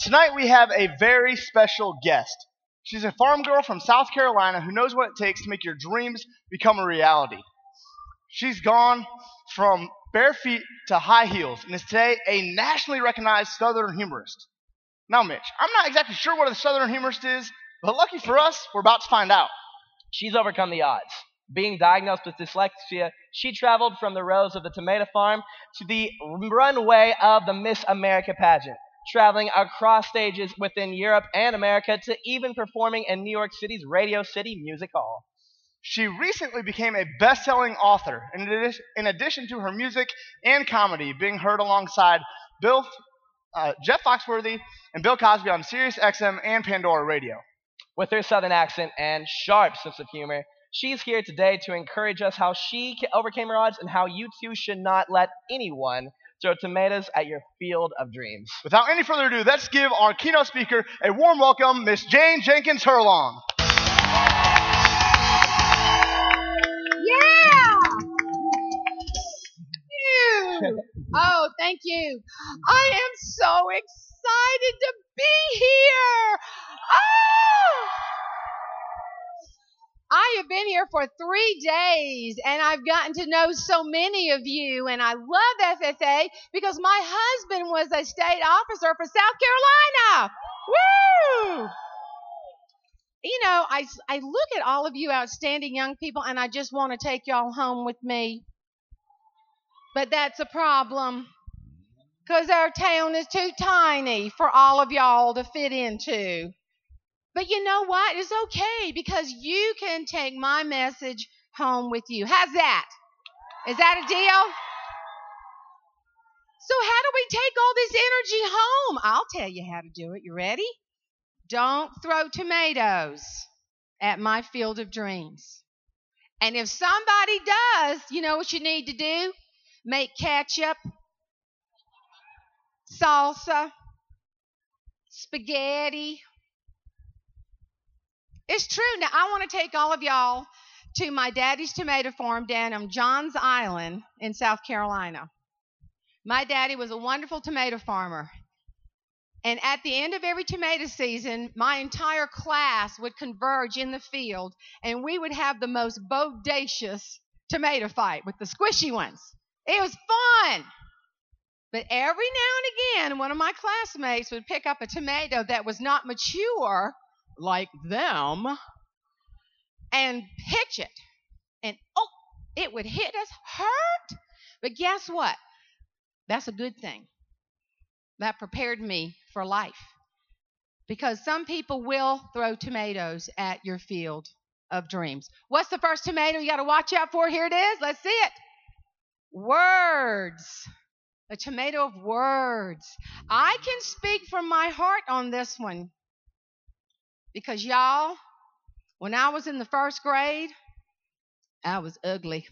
Tonight we have a very special guest. She's a farm girl from South Carolina who knows what it takes to make your dreams become a reality. She's gone from bare feet to high heels and is today a nationally recognized Southern humorist. Now, Mitch, I'm not exactly sure what a Southern humorist is, but lucky for us, we're about to find out. She's overcome the odds. Being diagnosed with dyslexia, she traveled from the rows of the tomato farm to the runway of the Miss America pageant, traveling across stages within Europe and America to even performing in New York City's Radio City Music Hall. She recently became a best-selling author, in addition to her music and comedy being heard alongside Jeff Foxworthy and Bill Cosby on Sirius XM and Pandora Radio. With her southern accent and sharp sense of humor, she's here today to encourage us how she overcame her odds and how you too should not let anyone throw tomatoes at your field of dreams. Without any further ado, let's give our keynote speaker a warm welcome, Miss Jane Jenkins Hurlong. Yeah! Oh, thank you. I am so excited to be here. Oh! I have been here for 3 days, and I've gotten to know so many of you, and I love FFA because my husband was a state officer for South Carolina. Woo! You know, I look at all of you outstanding young people, and I just want to take y'all home with me. But that's a problem, because our town is too tiny for all of y'all to fit into. But you know what? It's okay, because you can take my message home with you. How's that? Is that a deal? So how do we take all this energy home? I'll tell you how to do it. You ready? Don't throw tomatoes at my field of dreams. And if somebody does, you know what you need to do? Make ketchup, salsa, spaghetti. It's true. Now, I want to take all of y'all to my daddy's tomato farm down on Johns Island in South Carolina. My daddy was a wonderful tomato farmer. And at the end of every tomato season, my entire class would converge in the field, and we would have the most bodacious tomato fight with the squishy ones. It was fun. But every now and again, one of my classmates would pick up a tomato that was not mature like them and pitch it. And, it would hit us hurt. But guess what? That's a good thing. That prepared me for life. Because some people will throw tomatoes at your field of dreams. What's the first tomato you got to watch out for? Here it is. Let's see it. Words. A tomato of words. I can speak from my heart on this one. Because y'all, when I was in the first grade, I was ugly.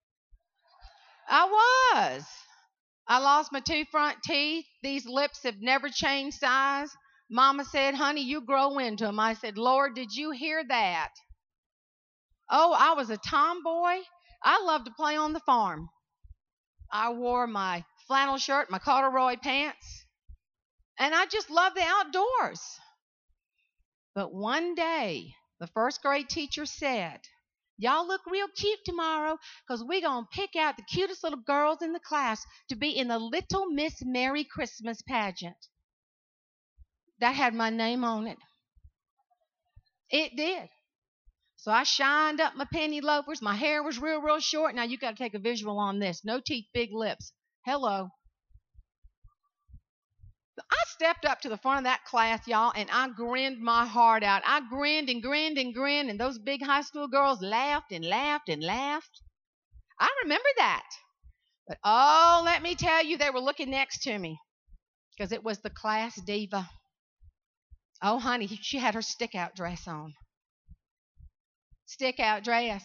I was. I lost my 2 front teeth. These lips have never changed size. Mama said, honey, you grow into them. I said, Lord, did you hear that? Oh, I was a tomboy. I loved to play on the farm. I wore my flannel shirt, my corduroy pants, and I just loved the outdoors. But one day, the first grade teacher said, y'all look real cute tomorrow because we're going to pick out the cutest little girls in the class to be in the Little Miss Merry Christmas pageant. That had my name on it. It did. So I shined up my penny loafers. My hair was real short. Now you got to take a visual on this. No teeth, big lips. Hello. I stepped up to the front of that class, y'all, and I grinned my heart out. I grinned and grinned and grinned, and those big high school girls laughed and laughed and laughed. I remember that. But, let me tell you, they were looking next to me because it was the class diva. Oh, honey, she had her stick-out dress on. Stick-out dress.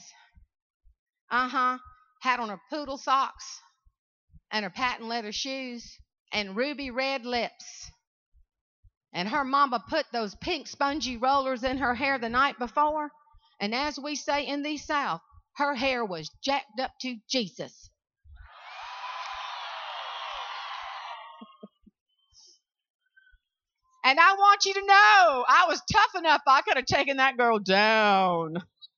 Had on her poodle socks and her patent leather shoes and ruby red lips. And her mama put those pink spongy rollers in her hair the night before. And as we say in the South, her hair was jacked up to Jesus. And I want you to know, I was tough enough, I could have taken that girl down.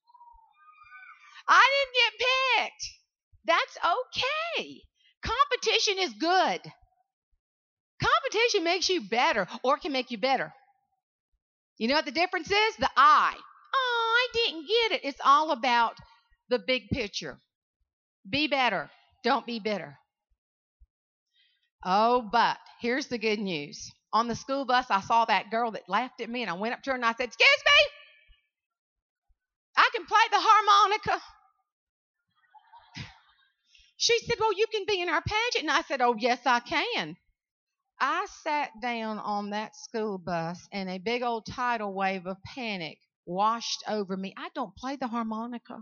I didn't get picked. That's okay. Competition is good. Competition makes you better or can make you better. You know what the difference is? The I. Oh, I didn't get it. It's all about the big picture. Be better. Don't be bitter. Oh, but here's the good news. On the school bus, I saw that girl that laughed at me, and I went up to her and I said, "Excuse me, I can play the harmonica." She said, "Well, you can be in our pageant." And I said, "Oh, yes, I can." I sat down on that school bus, and a big old tidal wave of panic washed over me. I don't play the harmonica.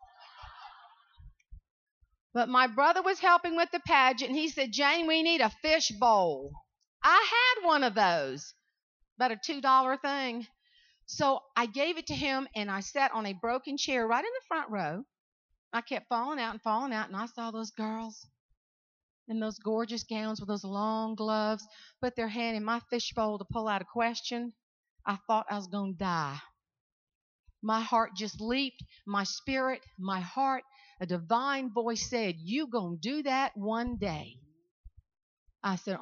But my brother was helping with the pageant, and he said, "Jane, we need a fish bowl." I had one of those, about a $2 thing. So I gave it to him, and I sat on a broken chair right in the front row. I kept falling out, and I saw those girls in those gorgeous gowns with those long gloves put their hand in my fishbowl to pull out a question. I thought I was going to die. My heart just leaped, my spirit, my heart. A divine voice said, "You gonna do that one day." I said,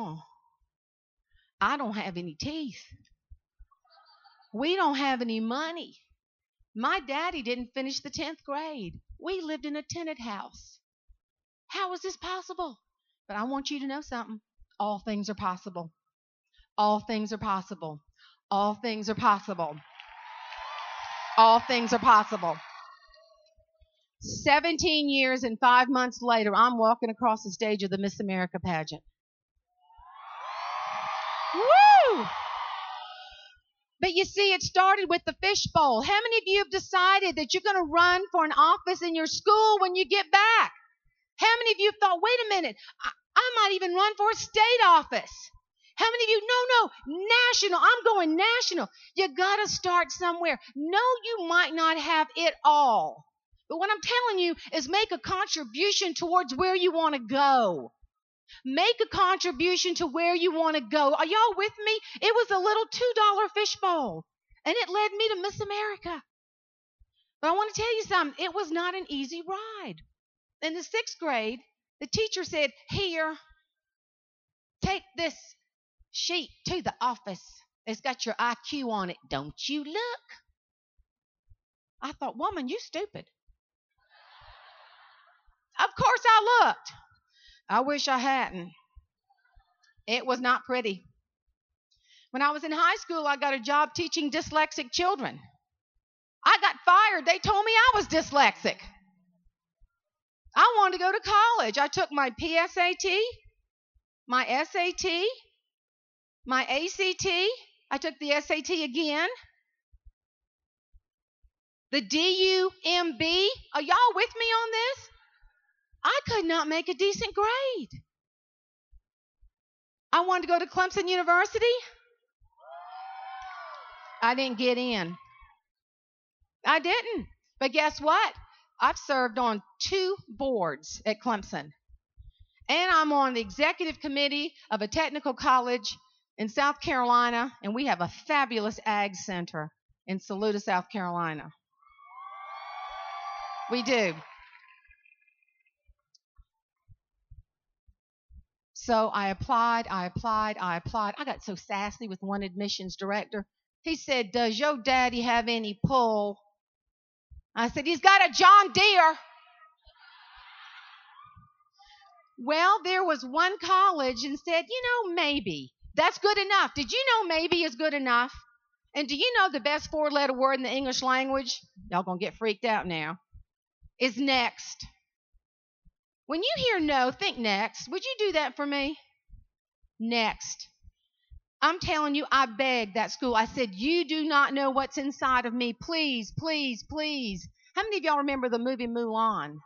I don't have any teeth. We don't have any money. My daddy didn't finish the 10th grade. We lived in a tenant house. How is this possible? But I want you to know something. All things are possible. All things are possible. All things are possible. All things are possible. 17 years and 5 months later, I'm walking across the stage of the Miss America pageant. Woo! But you see, it started with the fishbowl. How many of you have decided that you're going to run for an office in your school when you get back? How many of you have thought, wait a minute, I might even run for a state office? How many of you, no, national, I'm going national. You got to start somewhere. No, you might not have it all. But what I'm telling you is make a contribution towards where you want to go. Make a contribution to where you want to go. Are y'all with me? It was a little $2 fishbowl, and it led me to Miss America. But I want to tell you something. It was not an easy ride. In the 6th grade, the teacher said, "Here, take this sheet to the office. It's got your IQ on it. Don't you look." I thought, "Woman, you stupid." Of course I looked. I wish I hadn't. It was not pretty. When I was in high school, I got a job teaching dyslexic children. I got fired. They told me I was dyslexic. I wanted to go to college. I took my PSAT, my SAT, my ACT. I took the SAT again. The DUMB. Are y'all with me on this? I could not make a decent grade. I wanted to go to Clemson University. I didn't get in. I didn't. But guess what? I've served on 2 boards at Clemson. And I'm on the executive committee of a technical college in South Carolina. And we have a fabulous ag center in Saluda, South Carolina. We do. So I applied. I got so sassy with one admissions director. He said, "Does your daddy have any pull?" I said, "He's got a John Deere." Well, there was one college and said, maybe. That's good enough. Did you know maybe is good enough? And do you know the best 4-letter word in the English language? Y'all gonna get freaked out now. Is next. When you hear no, think next. Would you do that for me? Next. I'm telling you, I begged that school. I said, "You do not know what's inside of me. Please, please, please." How many of y'all remember the movie Mulan?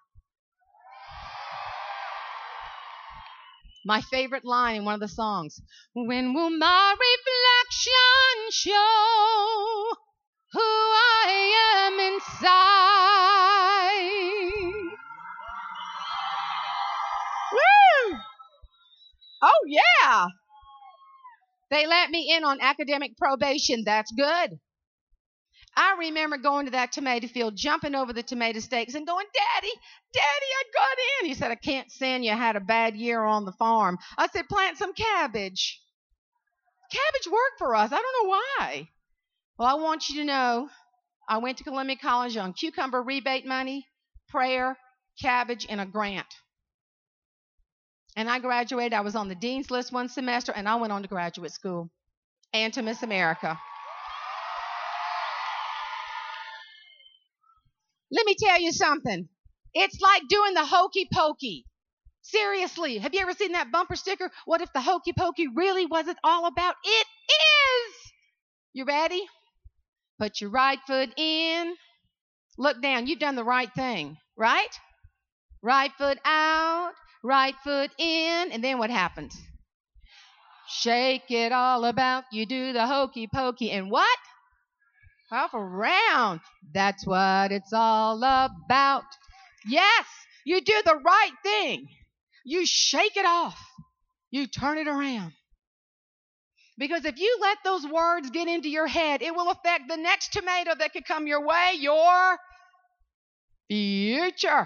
My favorite line in one of the songs. "When will my reflection show who I am inside?" Woo! Oh, yeah. They let me in on academic probation. That's good. I remember going to that tomato field, jumping over the tomato stakes and going, Daddy, I got in. He said, I can't send you. I had a bad year on the farm. I said, plant some cabbage. Cabbage worked for us. I don't know why. Well, I want you to know I went to Columbia College on cucumber rebate money, prayer, cabbage, and a grant. And I graduated. I was on the dean's list one semester, and I went on to graduate school and to Miss America. Let me tell you something. It's like doing the hokey pokey. Seriously, have you ever seen that bumper sticker? What if the hokey pokey really wasn't all about? It is. You ready? Put your right foot in. Look down. You've done the right thing, right? Right foot out, right foot in, and then what happens? Shake it all about. You do the hokey pokey, and what? Hop around. That's what it's all about. Yes, you do the right thing. You shake it off. You turn it around. Because if you let those words get into your head, it will affect the next tomato that could come your way, your future.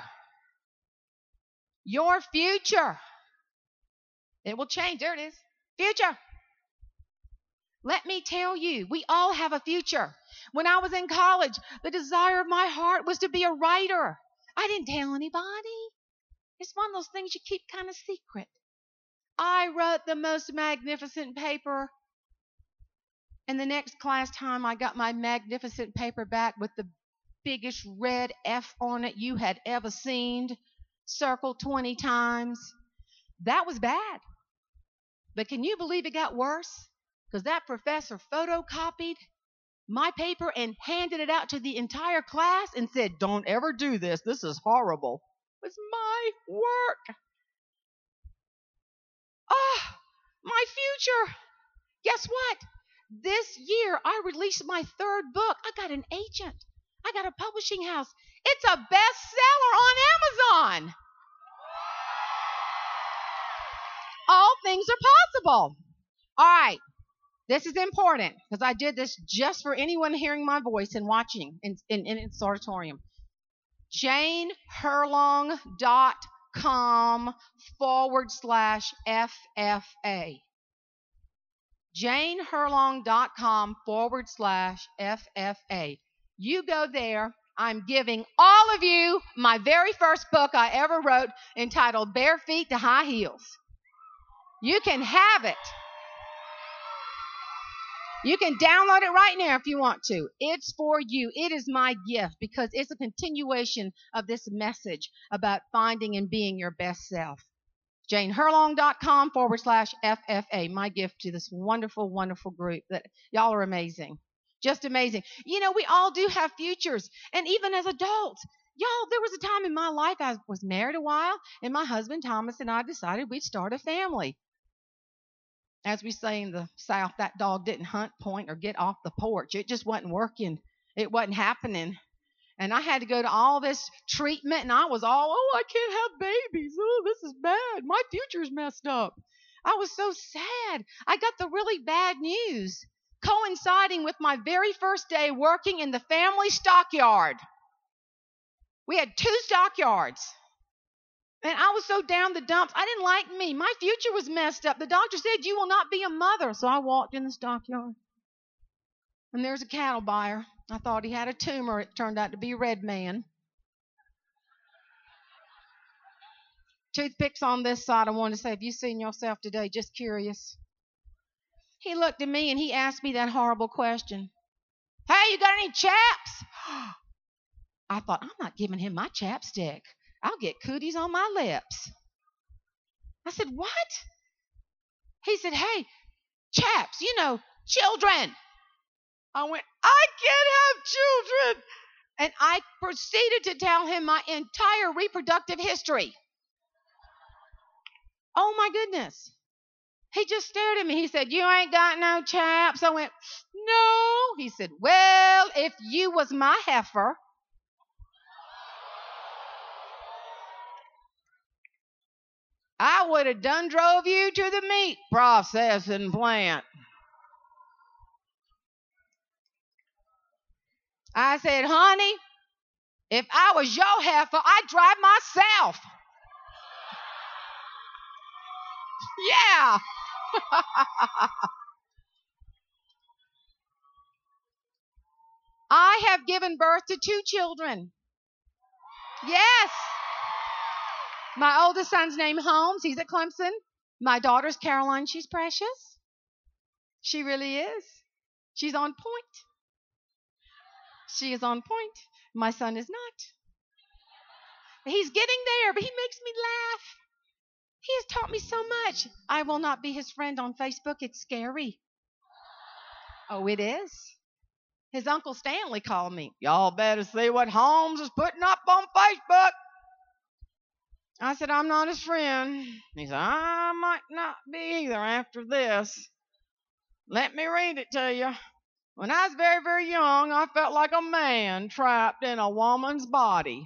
Your future. It will change. There it is. Future. Let me tell you, we all have a future. When I was in college, the desire of my heart was to be a writer. I didn't tell anybody. It's one of those things you keep kind of secret. I wrote the most magnificent paper. And the next class time, I got my magnificent paper back with the biggest red F on it you had ever seen, circled 20 times. That was bad. But can you believe it got worse? Because that professor photocopied my paper and handed it out to the entire class and said, don't ever do this. This is horrible. It was my work. Ah, my future. Guess what? This year, I released my third book. I got an agent. I got a publishing house. It's a bestseller on Amazon. All things are possible. All right. This is important because I did this just for anyone hearing my voice and watching in its auditorium. JaneHurlong.com/FFA. JaneHurlong.com/FFA. You go there. I'm giving all of you my very first book I ever wrote entitled Bare Feet to High Heels. You can have it. You can download it right now if you want to. It's for you. It is my gift because it's a continuation of this message about finding and being your best self. JaneHurlong.com/FFA. My gift to this wonderful, wonderful group that y'all are amazing. Just amazing. You know, we all do have futures. And even as adults, y'all, there was a time in my life I was married a while, and my husband Thomas and I decided we'd start a family. As we say in the South, that dog didn't hunt, point, or get off the porch. It just wasn't working. It wasn't happening. And I had to go to all this treatment, and I was all, I can't have babies. Oh, this is bad. My future's messed up. I was so sad. I got the really bad news, coinciding with my very first day working in the family stockyard. We had 2 stockyards. And I was so down the dumps. I didn't like me. My future was messed up. The doctor said, you will not be a mother. So I walked in the stockyard. And there's a cattle buyer. I thought he had a tumor. It turned out to be a red man. Toothpicks on this side. I wanted to say, have you seen yourself today? Just curious. He looked at me and he asked me that horrible question. Hey, you got any chaps? I thought, I'm not giving him my chapstick. I'll get cooties on my lips. I said, what? He said, hey, chaps, children. I went, I can't have children. And I proceeded to tell him my entire reproductive history. Oh, my goodness. He just stared at me. He said, you ain't got no chaps. I went, no. He said, well, if you was my heifer, I would have done drove you to the meat processing plant. I said, honey, if I was your heifer, I'd drive myself. Yeah. I have given birth to 2 children. Yes. My oldest son's named Holmes. He's at Clemson. My daughter's Caroline. She's precious. She really is. She's on point. She is on point. My son is not. He's getting there, but he makes me laugh. He has taught me so much. I will not be his friend on Facebook. It's scary. Oh, it is. His Uncle Stanley called me. Y'all better see what Holmes is putting up on Facebook. I said, I'm not his friend. He said, I might not be either after this. Let me read it to you. When I was very, very young, I felt like a man trapped in a woman's body.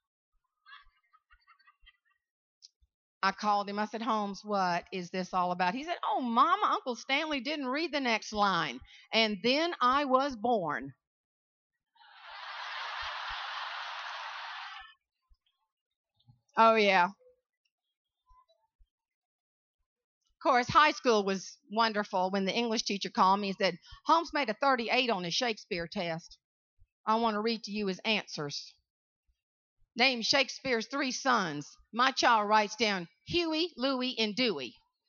I called him. I said, Holmes, what is this all about? He said, oh, Mama, Uncle Stanley didn't read the next line. And then I was born. Oh, yeah. Of course, high school was wonderful when the English teacher called me and said, Holmes made a 38 on his Shakespeare test. I want to read to you his answers. Name Shakespeare's 3 sons. My child writes down Huey, Louie, and Dewey.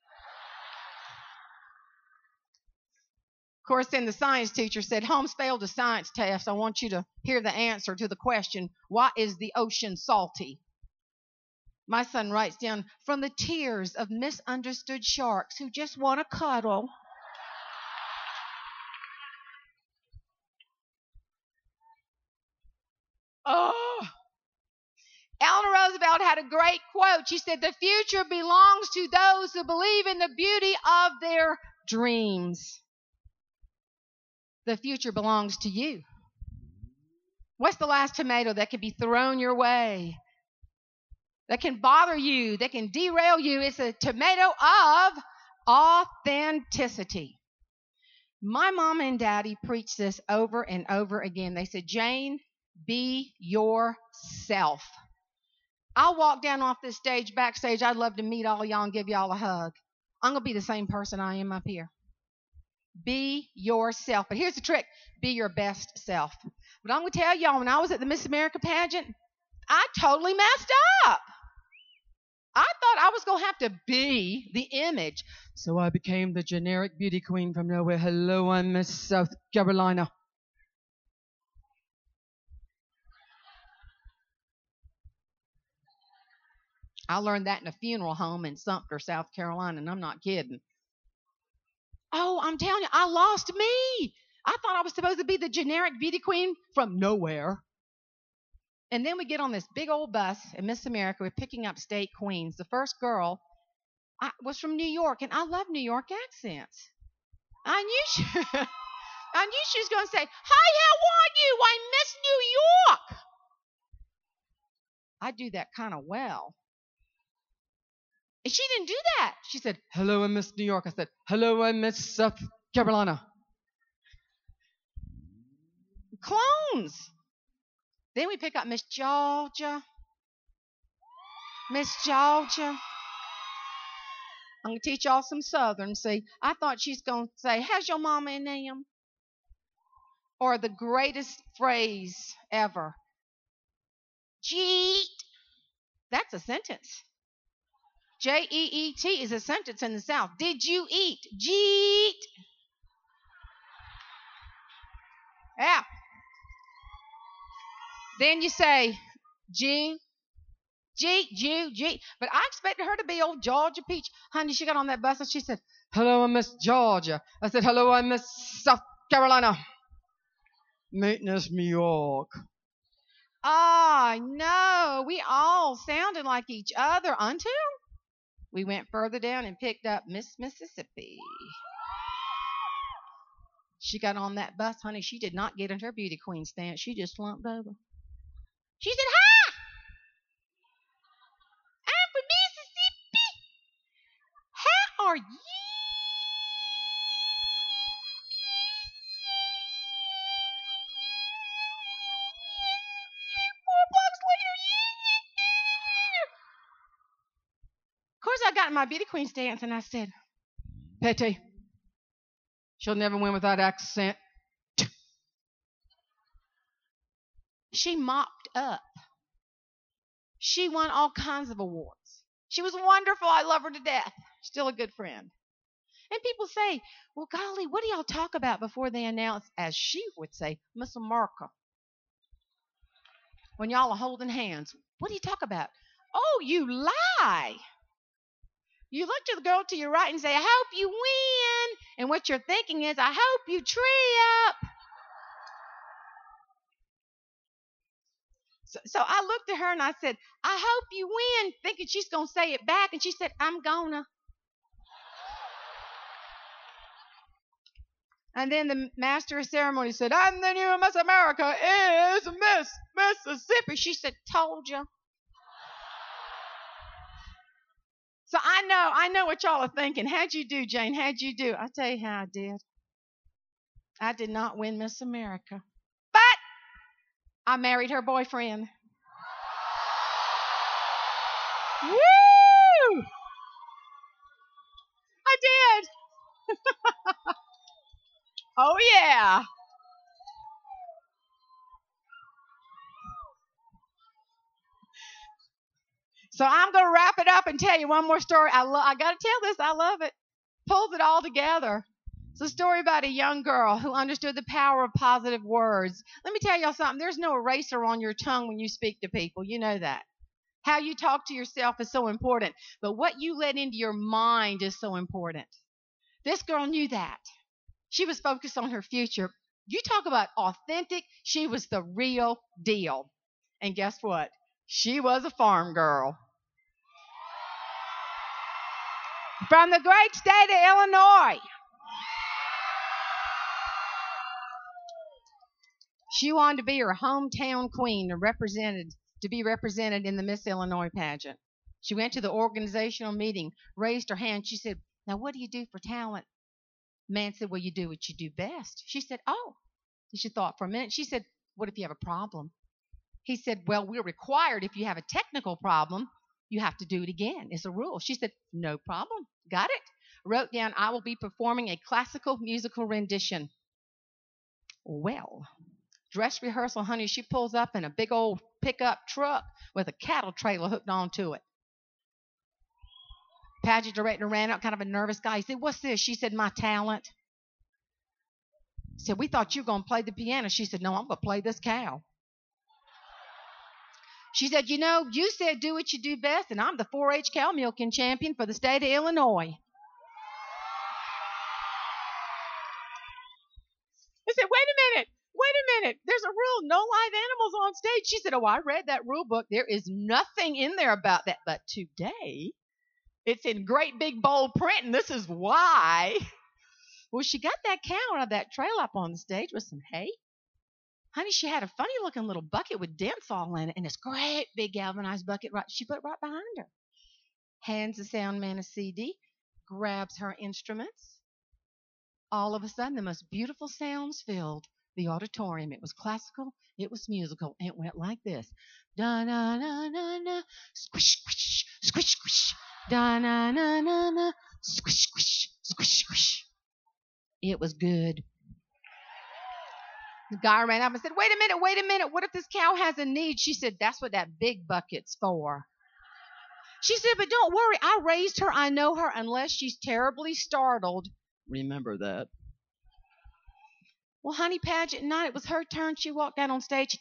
Of course, then the science teacher said, Holmes failed a science test. I want you to hear the answer to the question, why is the ocean salty? My son writes down, from the tears of misunderstood sharks who just want to cuddle. Oh. Eleanor Roosevelt had a great quote. She said, the future belongs to those who believe in the beauty of their dreams. The future belongs to you. What's the last tomato that can be thrown your way, that can bother you, that can derail you? It's a tomato of authenticity. My mom and daddy preached this over and over again. They said, Jane, be yourself. I'll walk down off this stage, backstage. I'd love to meet all y'all and give y'all a hug. I'm going to be the same person I am up here. Be yourself. But here's the trick. Be your best self. But I'm going to tell y'all, when I was at the Miss America pageant, I totally messed up. I thought I was going to have to be the image. So I became the generic beauty queen from nowhere. Hello, I'm Miss South Carolina. I learned that in a funeral home in Sumter, South Carolina, and I'm not kidding. Oh, I'm telling you, I lost me. I thought I was supposed to be the generic beauty queen from nowhere. And then we get on this big old bus in Miss America. We're picking up state queens. The first girl was from New York, and I love New York accents. I knew she was going to say, hi, how are you? I'm Miss New York. I do that kind of well. And she didn't do that. She said, hello, I'm Miss New York. I said, hello, I'm Miss South Carolina. Clones. Then we pick up Miss Georgia. Miss Georgia. I'm going to teach y'all some Southern. See, I thought she's going to say, how's your mama and them? Or the greatest phrase ever. Jeet. That's a sentence. Jeet is a sentence in the South. Did you eat? Jeet. Yeah. Then you say, Jeet. But I expected her to be old Georgia Peach. Honey, she got on that bus and she said, hello, I'm Miss Georgia. I said, hello, I'm Miss South Carolina. Meet Miss New York. Oh, no. We all sounded like each other until we went further down and picked up Miss Mississippi. She got on that bus, honey. She did not get in her beauty queen stance. She just slumped over. She said, hi, I'm from Mississippi. How are you? I got in my beauty queen stance and I said, Petty, she'll never win with that accent. She mopped up. She won all kinds of awards. She was wonderful. I love her to death. Still a good friend. And people say, well, golly, what do y'all talk about before they announce, as she would say, Miss America? When y'all are holding hands, what do you talk about? Oh, you lie. You look to the girl to your right and say, I hope you win. And what you're thinking is, I hope you trip. So I looked at her and I said, I hope you win, thinking she's going to say it back. And she said, I'm gonna. And then the master of ceremony said, and the new Miss America is Miss Mississippi. She said, told you. So I know what y'all are thinking. How'd you do, Jane? How'd you do? I'll tell you how I did. I did not win Miss America. But I married her boyfriend. Woo! I did. Oh, yeah. So I'm going to wrap it up and tell you one more story. I got to tell this. I love it. Pulls it all together. It's a story about a young girl who understood the power of positive words. Let me tell y'all something. There's no eraser on your tongue when you speak to people. You know that. How you talk to yourself is so important. But what you let into your mind is so important. This girl knew that. She was focused on her future. You talk about authentic. She was the real deal. And guess what? She was a farm girl. From the great state of Illinois. She wanted to be her hometown queen to be represented in the Miss Illinois pageant. She went to the organizational meeting, raised her hand. She said, now what do you do for talent? Man said, well, you do what you do best. She said, oh. She thought for a minute. She said, what if you have a problem? He said, well, we're required if you have a technical problem, you have to do it again. It's a rule. She said, no problem. Got it? Wrote down, I will be performing a classical musical rendition. Well, dress rehearsal, honey, she pulls up in a big old pickup truck with a cattle trailer hooked onto it. Pageant director ran out, kind of a nervous guy. He said, what's this? She said, my talent. He said, we thought you were going to play the piano. She said, no, I'm going to play this cow. She said, you know, you said do what you do best, and I'm the 4-H cow milking champion for the state of Illinois. I said, wait a minute. There's a rule, no live animals on stage. She said, oh, I read that rule book. There is nothing in there about that. But today, it's in great big bold print, and this is why. Well, she got that cow out of that trailer up on the stage with some hay. Honey, she had a funny looking little bucket with dents all in it, and this great big galvanized bucket she put right behind her. Hands the sound man a CD, grabs her instruments. All of a sudden, the most beautiful sounds filled the auditorium. It was classical, it was musical, and it went like this. Da-na-na-na-na, squish, squish, squish, squish. Da-na-na-na-na, squish, squish, squish, squish. It was good. The guy ran up and said, wait a minute. What if this cow has a need? She said, that's what that big bucket's for. She said, but don't worry. I raised her. I know her. Unless she's terribly startled. Remember that. Well, honey, pageant night, it was her turn. She walked out on stage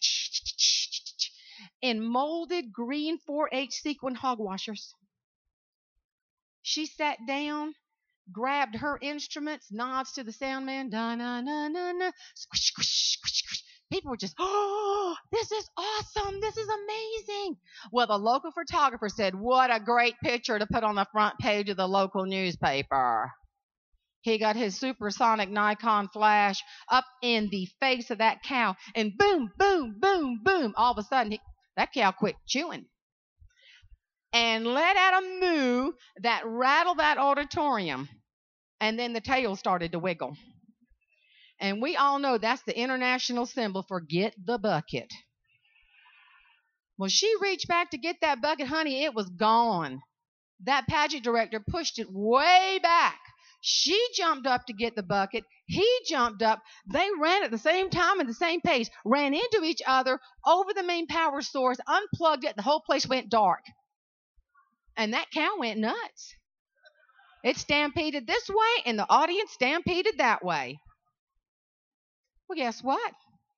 in molded green 4-H sequin hog washers. She sat down, grabbed her instruments, nods to the sound man, da-na-na-na-na, squish, squish, squish, squish. People were just, oh, this is awesome. This is amazing. Well, the local photographer said, what a great picture to put on the front page of the local newspaper. He got his supersonic Nikon flash up in the face of that cow, and boom, boom, boom, boom. All of a sudden, that cow quit chewing and let out a moo that rattled that auditorium. And then the tail started to wiggle. And we all know that's the international symbol for get the bucket. Well, she reached back to get that bucket, honey. It was gone. That pageant director pushed it way back. She jumped up to get the bucket. He jumped up. They ran at the same time at the same pace, ran into each other over the main power source, unplugged it. The whole place went dark. And that cow went nuts. It stampeded this way, and the audience stampeded that way. Well, guess what?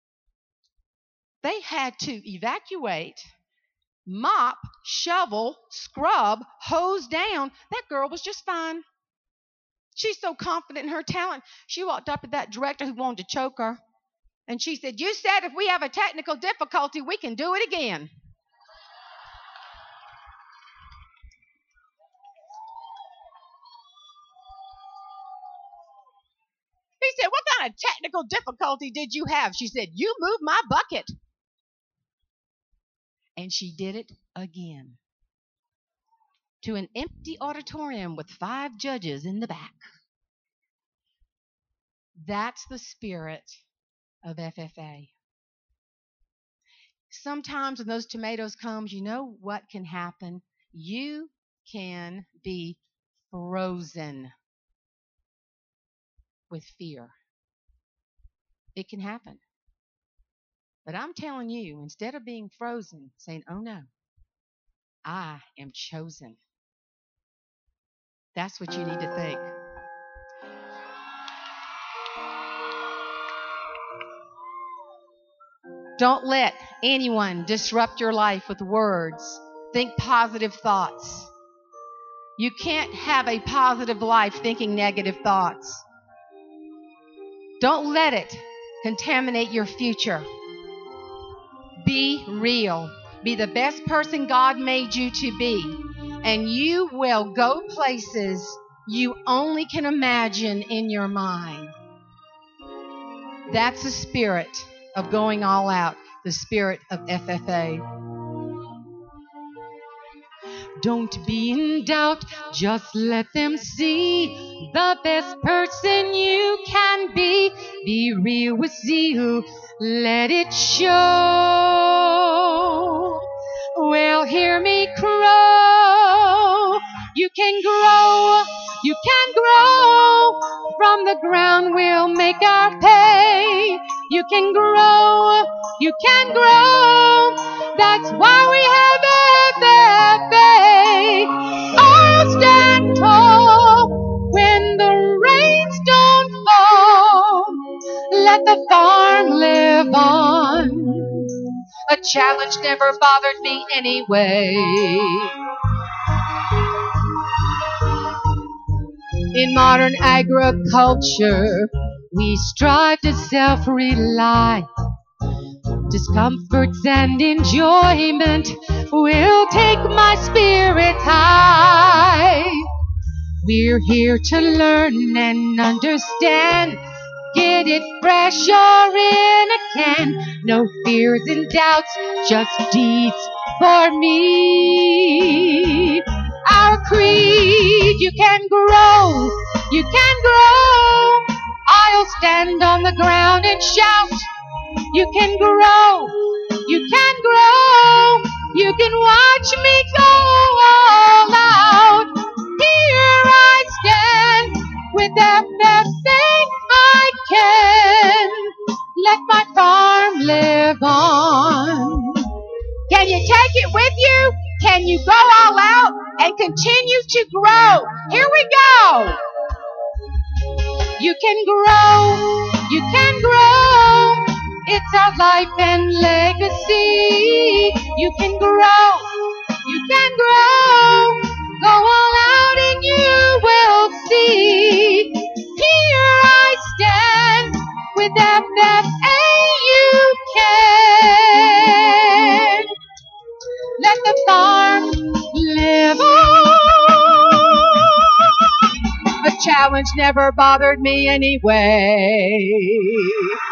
They had to evacuate, mop, shovel, scrub, hose down. That girl was just fine. She's so confident in her talent. She walked up to that director who wanted to choke her, and she said, "You said if we have a technical difficulty, we can do it again." He said, "What kind of technical difficulty did you have?" She said, "You moved my bucket." And she did it again, to an empty auditorium with 5 judges in the back. That's the spirit of FFA. Sometimes when those tomatoes come, you know what can happen? You can be frozen with fear. It can happen. But I'm telling you, instead of being frozen, saying, "Oh no, I am chosen." That's what you need to think. Don't let anyone disrupt your life with words. Think positive thoughts. You can't have a positive life thinking negative thoughts. Don't let it contaminate your future. Be real. Be the best person God made you to be. And you will go places you only can imagine in your mind. That's the spirit of going all out, the spirit of FFA. Don't be in doubt, just let them see the best person you can be. Be real with zeal, let it show. Well, hear me crow. You can grow, you can grow. From the ground we'll make our pay. You can grow, you can grow. That's why we have FFA. I'll stand tall when the rains don't fall. Let the farm live on. A challenge never bothered me anyway. In modern agriculture, we strive to self-rely. Discomforts and enjoyment will take my spirits high. We're here to learn and understand. Get it fresh or in a can. No fears and doubts, just deeds for me. Our creed, you can grow, you can grow. I'll stand on the ground and shout. You can grow, you can grow. You can watch me go all out. Here I stand with everything I can. Let my farm live on. Can you take it with you? Can you go all out and continue to grow? Here we go. You can grow, you can grow. It's our life and legacy. You can grow, you can grow. Go all out and you will see. Here I stand with FFA. You can. Let the farm live on. A challenge never bothered me anyway.